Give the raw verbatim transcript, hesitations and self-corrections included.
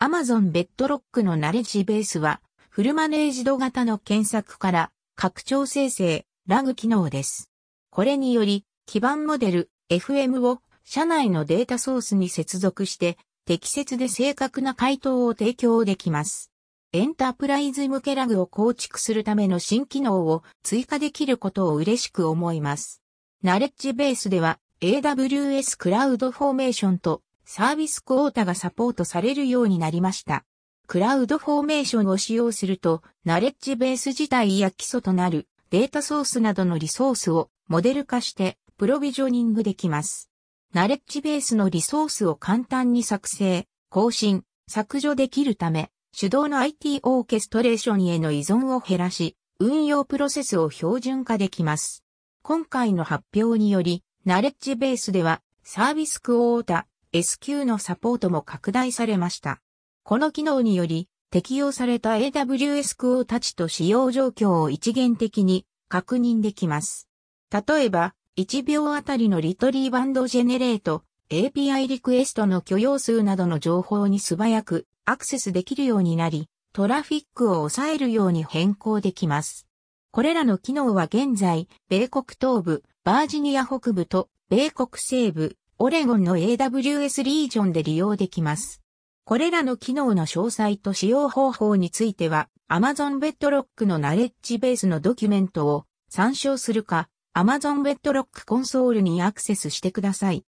Amazon Bedrockのナレッジベースは、フルマネージド型の検索から拡張生成、ラグ機能です。これにより、基盤モデル、エフエム を社内のデータソースに接続して、適切で正確な回答を提供できます。エンタープライズ向けラグを構築するための新機能を追加できることを嬉しく思います。ナレッジベースでは エーダブリューエス クラウドフォーメーションとサービスクォータがサポートされるようになりました。クラウドフォーメーションを使用すると、ナレッジベース自体や基礎となるデータソースなどのリソースをモデル化してプロビジョニングできます。ナレッジベースのリソースを簡単に作成、更新、削除できるため、手動の アイティー オーケストレーションへの依存を減らし、運用プロセスを標準化できます。今回の発表により、ナレッジベースではサービスクォータ、エスキュー のサポートも拡大されました。この機能により、適用された エーダブリューエス クォータ値と使用状況を一元的に確認できます。例えば、いちびょうあたりのリトリーバンドジェネレート、エーピーアイ リクエストの許容数などの情報に素早くアクセスできるようになり、トラフィックを抑えるように変更できます。これらの機能は現在、米国東部、バージニア北部と米国西部、オレゴンの エーダブリューエス リージョンで利用できます。これらの機能の詳細と使用方法については、Amazon Bedrockのナレッジベースのドキュメントを参照するか、Amazon Bedrockコンソールにアクセスしてください。